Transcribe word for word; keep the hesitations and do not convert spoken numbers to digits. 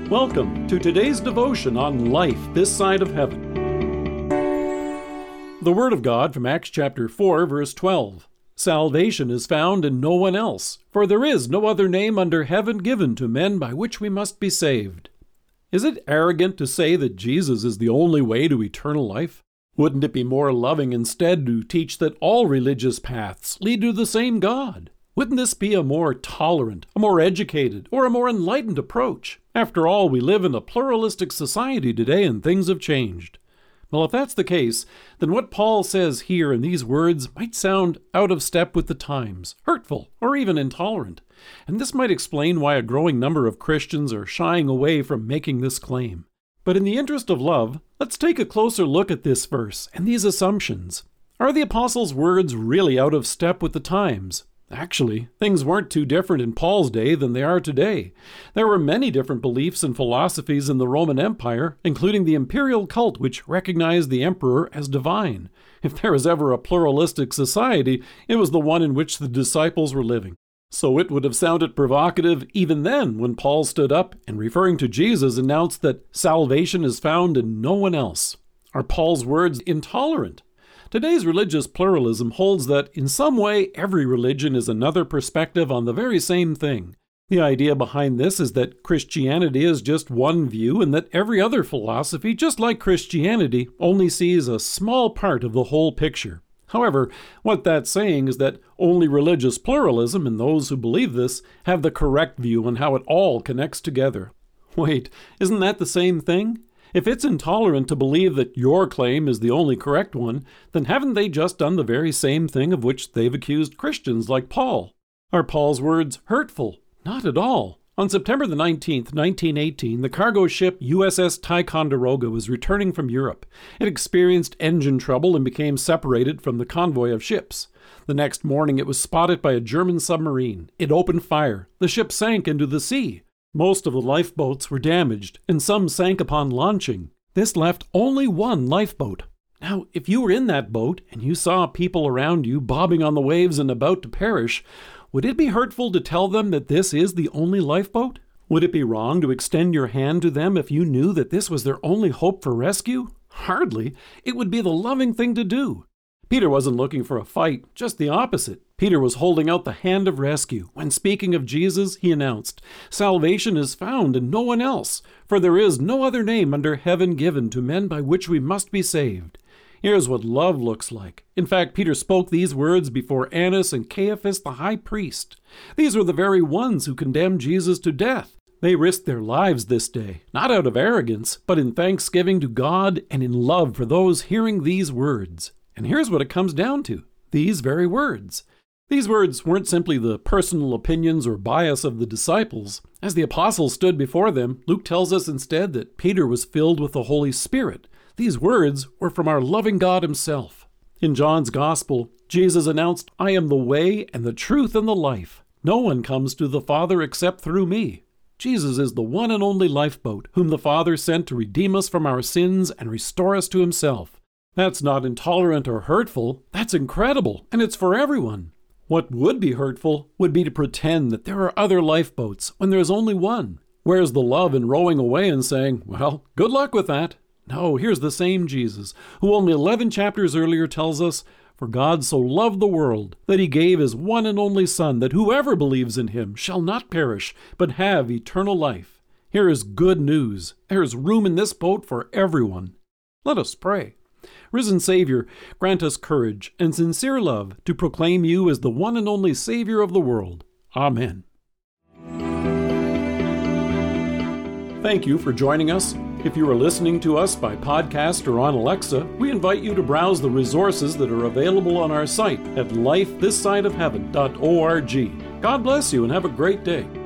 Welcome to today's devotion on life this side of heaven. The Word of God from Acts chapter four, verse twelve. Salvation is found in no one else, for there is no other name under heaven given to men by which we must be saved. Is it arrogant to say that Jesus is the only way to eternal life? Wouldn't it be more loving instead to teach that all religious paths lead to the same God? Wouldn't this be a more tolerant, a more educated, or a more enlightened approach? After all, we live in a pluralistic society today and things have changed. Well, if that's the case, then what Paul says here in these words might sound out of step with the times, hurtful, or even intolerant. And this might explain why a growing number of Christians are shying away from making this claim. But in the interest of love, let's take a closer look at this verse and these assumptions. Are the apostles' words really out of step with the times? Actually, things weren't too different in Paul's day than they are today. There were many different beliefs and philosophies in the Roman Empire, including the imperial cult which recognized the emperor as divine. If there was ever a pluralistic society, it was the one in which the disciples were living. So it would have sounded provocative even then when Paul stood up and, referring to Jesus, announced that salvation is found in no one else. Are Paul's words intolerant? Today's religious pluralism holds that, in some way, every religion is another perspective on the very same thing. The idea behind this is that Christianity is just one view and that every other philosophy, just like Christianity, only sees a small part of the whole picture. However, what that's saying is that only religious pluralism and those who believe this have the correct view on how it all connects together. Wait, isn't that the same thing? If it's intolerant to believe that your claim is the only correct one, then haven't they just done the very same thing of which they've accused Christians like Paul? Are Paul's words hurtful? Not at all. On September the nineteenth, nineteen eighteen, the cargo ship U S S Ticonderoga was returning from Europe. It experienced engine trouble and became separated from the convoy of ships. The next morning it was spotted by a German submarine. It opened fire. The ship sank into the sea. Most of the lifeboats were damaged, and some sank upon launching. This left only one lifeboat. Now, if you were in that boat and you saw people around you bobbing on the waves and about to perish, would it be hurtful to tell them that this is the only lifeboat? Would it be wrong to extend your hand to them if you knew that this was their only hope for rescue? Hardly. It would be the loving thing to do. Peter wasn't looking for a fight, just the opposite. Peter was holding out the hand of rescue. When speaking of Jesus, he announced, "Salvation is found in no one else, for there is no other name under heaven given to men by which we must be saved." Here's what love looks like. In fact, Peter spoke these words before Annas and Caiaphas the high priest. These were the very ones who condemned Jesus to death. They risked their lives this day, not out of arrogance, but in thanksgiving to God and in love for those hearing these words. And here's what it comes down to, these very words. These words weren't simply the personal opinions or bias of the disciples. As the apostles stood before them, Luke tells us instead that Peter was filled with the Holy Spirit. These words were from our loving God himself. In John's Gospel, Jesus announced, "I am the way and the truth and the life. No one comes to the Father except through me." Jesus is the one and only lifeboat, whom the Father sent to redeem us from our sins and restore us to himself. That's not intolerant or hurtful. That's incredible, and it's for everyone. What would be hurtful would be to pretend that there are other lifeboats when there is only one. Where's the love in rowing away and saying, well, good luck with that? No, here's the same Jesus, who only eleven chapters earlier tells us, "For God so loved the world, that he gave his one and only Son, that whoever believes in him shall not perish, but have eternal life." Here is good news. There is room in this boat for everyone. Let us pray. Risen Savior, grant us courage and sincere love to proclaim you as the one and only Savior of the world. Amen. Thank you for joining us. If you are listening to us by podcast or on Alexa, we invite you to browse the resources that are available on our site at life this side of heaven dot org. God bless you and have a great day.